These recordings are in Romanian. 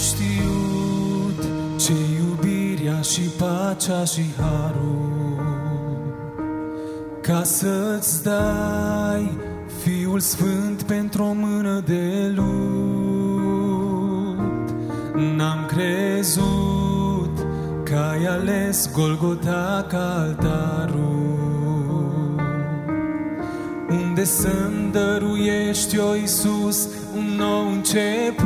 știut ce iubirea și pacea și harul, ca să-ți dai Fiul Sfânt pentru o mână de lut. N-am crezut că ai ales Golgota ca altarul, unde să-mi dăruiești, o Iisus, un nou început.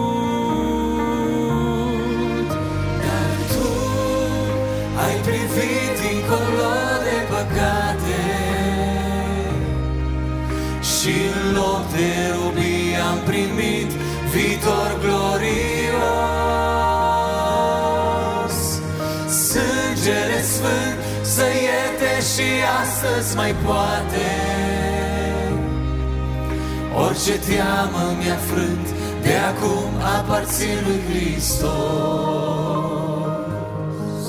Dar Tu ai privit dincolo de păcate și în loc de robie am primit viitor glorios. Sângele Sfânt să ierte și astăzi mai poate orice teamă mi-a frânt, de acum aparțin lui Hristos.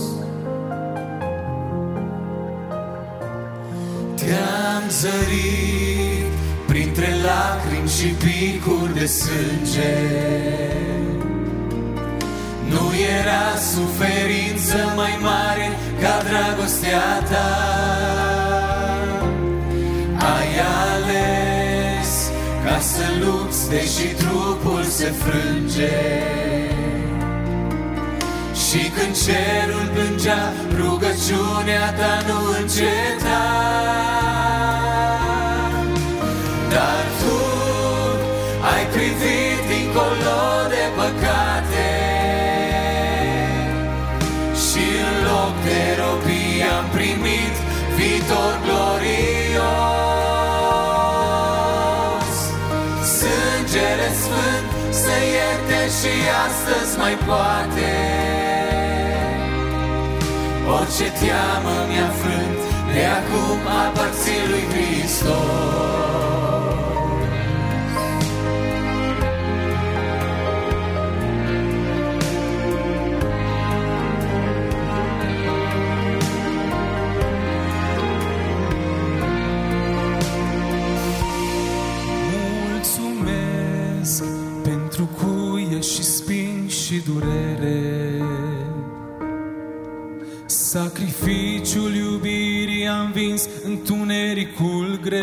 Te-am zărit printre lacrimi și picuri de sânge. Nu era suferință mai mare ca dragostea Ta. Ai ales ca să lupți, deși trupul se frânge. Și când cerul plângea, rugăciunea Ta nu înceta. Dar Tu ai privit dincolo de păcate și în loc de robie am primit viitor glorios. Sângele Sfânt să ierte și astăzi mai poate orice teamă mi-a frânt, de acum aparțin lui Hristos. Mulțumesc pentru cuie și spini și durere. Sacrificiul iubirii a învins întunericul greu.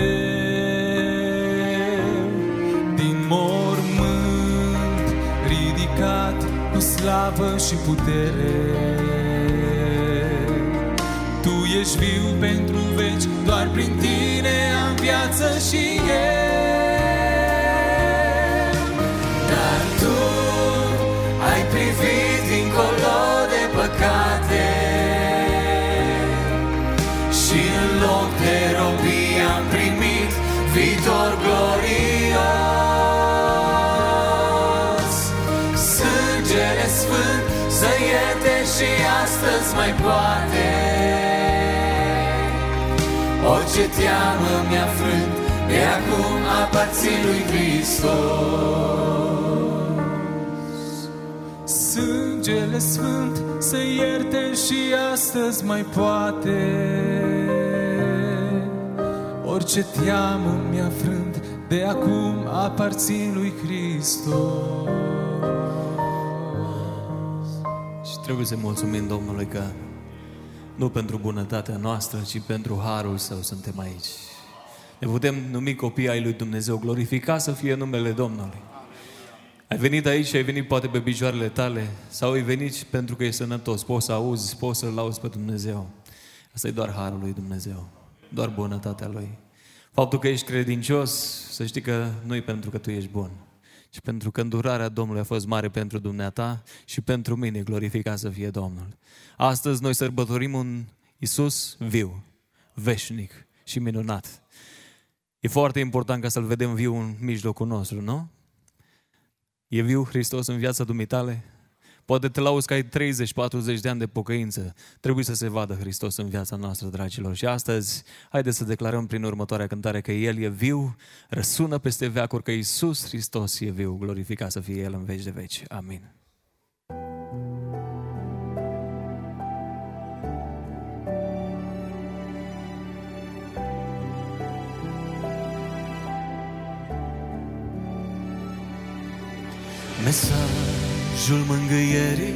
Din mormânt ridicat cu slavă și putere. Tu ești viu pentru veci, doar prin Tine am viață și eu. Dar Tu ai privit dincolo de păcate și în loc de robie am primit viitor glorios. Sângele Sfânt să ierte și astăzi mai poate orice teamă mi-a frânt, de acum aparțin lui Hristos. Sângele Sfânt să ierte și astăzi mai poate orice teamă mi-a frânt, de acum aparțin lui Hristos. Și trebuie să mulțumim Domnului că nu pentru bunătatea noastră, ci pentru harul Său suntem aici. Ne putem numi copii ai lui Dumnezeu. Glorificat să fie numele Domnului. Ai venit aici și ai venit poate pe picioarele tale sau ai venit pentru că ești sănătos. Poți să auzi, poți să-L auzi pe Dumnezeu. Asta e doar harul lui Dumnezeu, doar bunătatea Lui. Faptul că ești credincios, să știi că nu e pentru că tu ești bun, ci pentru că îndurarea Domnului a fost mare pentru dumneata și pentru mine. Glorificat să fie Domnul. Astăzi noi sărbătorim un Iisus viu, veșnic și minunat. E foarte important ca să-L vedem viu în mijlocul nostru, nu? E viu Hristos în viața dumitale? Poate te lauzi că ai 30-40 de ani de pocăință. Trebuie să se vadă Hristos în viața noastră, dragilor. Și astăzi, haideți să declarăm prin următoarea cântare că El e viu, răsună peste veacuri, că Iisus Hristos e viu. Glorificat să fie El în veci de veci. Amin. Mesaj Angelul mângâierii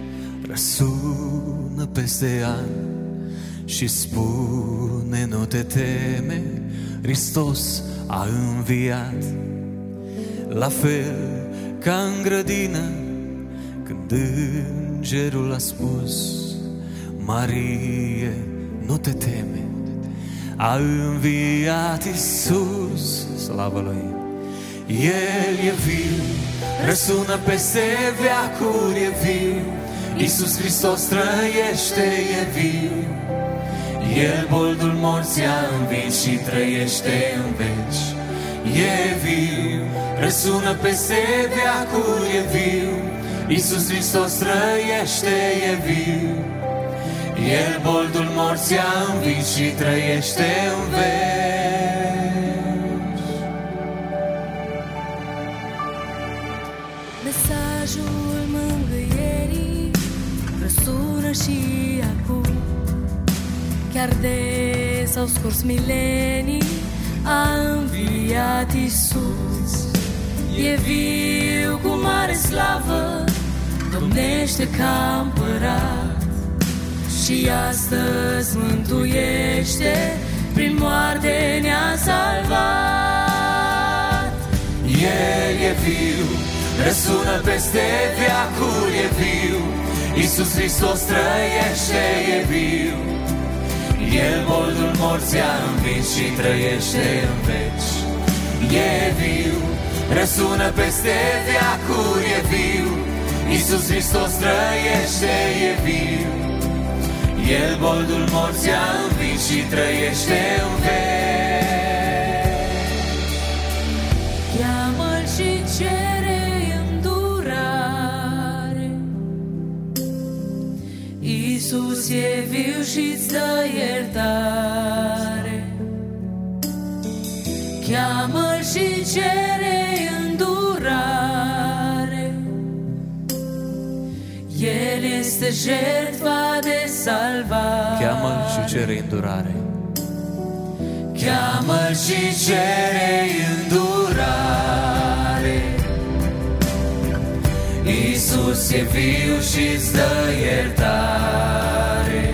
răsună peste an și spune: nu te teme, Hristos a înviat. La fel ca în grădină, când îngerul a spus: Marie, nu te teme, a înviat Iisus. Slavă Lui! El e viu, răsună peste veacuri, e viu. Iisus Hristos trăiește, e viu. El boldul morții a învins și trăiește în veci. E viu, răsună peste veacuri, e viu. Iisus Hristos trăiește, e viu. El boldul morții a învins și trăiește în veci. Mesajul mângâierii răsună și acum. Chiar de s-au scurs milenii, a înviat Iisus. E viu cu mare slavă, domnește ca împărat și astăzi mântuiește, prin moarte ne-a salvat. El e viu, răsună peste veacuri, e viu. Iisus Hristos trăiește, e viu. El boldul morții a învins și trăiește în veci. E viu, răsună peste veacuri, e viu. Iisus Hristos trăiește, e viu. El boldul morții a învins și trăiește în veci. Cheamă-L și cere îndurare. Iisus e viu și-ți dă iertare. Cheamă-L și cere îndurare. El este jertfa de salvare. Cheamă-L și cere îndurare. Cheamă-L și cere îndurare. Iisus e viu și-ți dă iertare.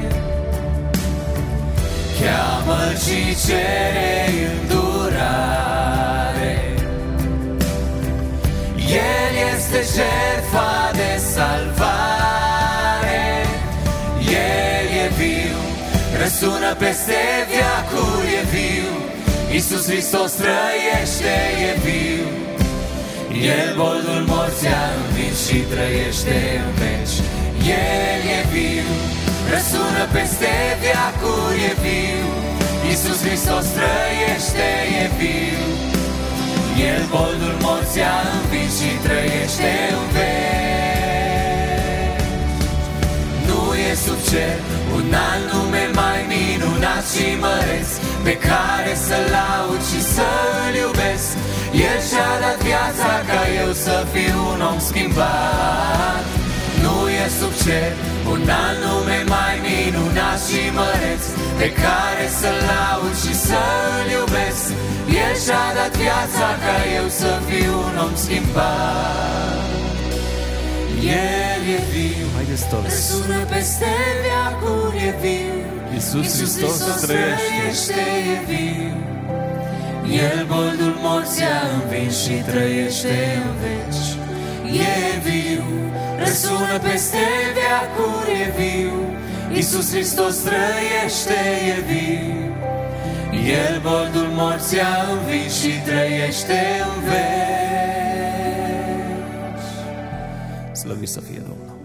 Cheamă-L și cere îndurare. El este jertfa de salvare. El e viu, răsună peste veacuri, e viu. Iisus Hristos trăiește, e viu. El boldul morții a învins și trăiește în veci. El e viu, răsună peste veacuri, e viu. Iisus Hristos trăiește, e viu. El boldul morții a învins și trăiește în veci. Nu e sub cer un alt nume mai minunat și măreț, pe care să-L laud și să-L iubesc. El și-a dat viața ca eu să fiu un om schimbat. Nu e sub cer un alt nume mai minunat și măreț, pe care să-L laud și să-L iubesc. El și-a dat viața ca eu să fiu un om schimbat. El e viu, haideți toți, răsună peste veacuri, e viu. Iisus Hristos trăiește, e viu. El boldul morții a învins și trăiește în veci. E viu, răsună peste veacuri, e viu. Iisus Hristos trăiește, e viu. El boldul morții a învins și trăiește în veci. Slăvit să fie Domnul!